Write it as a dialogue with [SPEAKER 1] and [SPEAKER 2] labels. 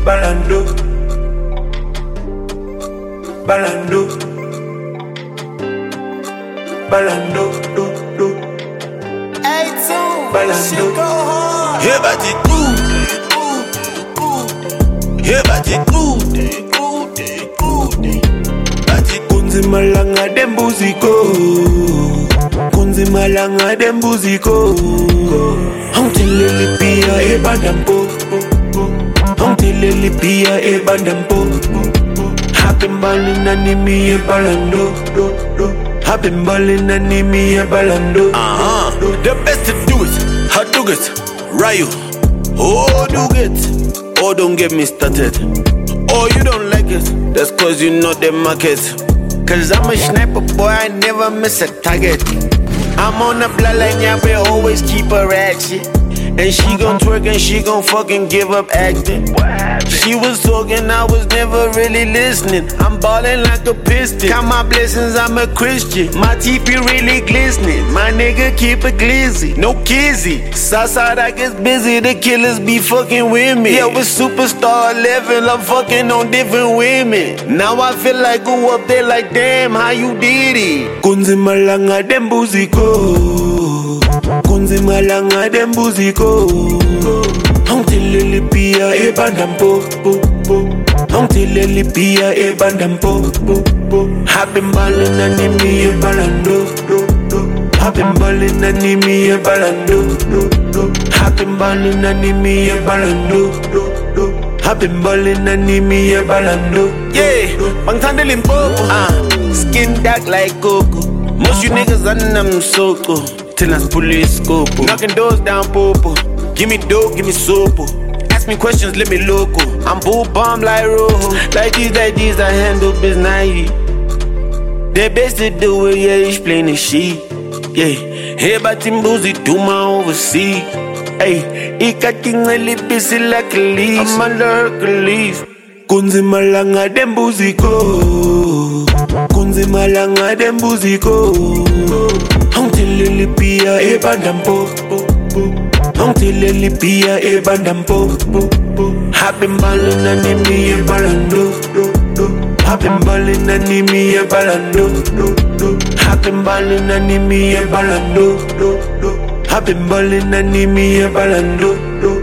[SPEAKER 1] balando. Balando. Balando. Balando.
[SPEAKER 2] Hear about it good. Hear about it good.
[SPEAKER 1] Kunzi malanga dembuziko. Kunzi malanga dembuziko. Hongtilili pia e bandampo. Hongtilili pia e bandampo. Happen ballin' anime e balando. Happen ballin' anime e balando.
[SPEAKER 2] The best to do it, how do it, Ryu. Oh, do it. Oh, don't get me started. Oh, you don't like it, that's cause you know the market. Cause I'm a sniper, boy, I never miss a target. I'm on the bloodline, yeah, we always keep her ratchet. And she gon' twerk and she gon' fucking give up acting. She was talking, I was never really listening. I'm ballin' like a piston. Count my blessings, I'm a Christian. My teeth be really glistening. My nigga keep it glizzy, no kizzy. Southside, I get busy, the killers be fucking with me. Yeah, with superstar level, I'm fucking on different women. Now I feel like go up there like, damn, how you did it?
[SPEAKER 1] Kunzi malanga dembuziko. Kunzi malanga dembuziko. Hongtilili pia e bandampo. Hongtilili pia e bandampo. Happen ballin' anime e balando. Happen ballin' anime e balando. Happen ballin' anime e balando. Happen ballin' anime e balando.
[SPEAKER 2] Yeah, Bangtande Limpopo. Skin dark like cocoa. Most you niggas on them soko. Till police scope. Knocking doors down, popo. Give me dope, give me sopo. Ask me questions, let me loco. I'm bull bomb like Rojo. Like these, I handle business. The best to do it, yeah, explain the shit. Yeah, hear about Timbuzi, do my overseas. Hey, ikatingeli busy like a leaf. I'm under Hercules.
[SPEAKER 1] Kunzi malanga dembuziko. Kunzi malanga dembuziko. Hongtilili pia e bandampo. Hongtilili pia e bandampo. Happen ballin' anime e balando. Happen ballin' anime e balando. Happen ballin' anime e balando. Happen ballin' anime e balando.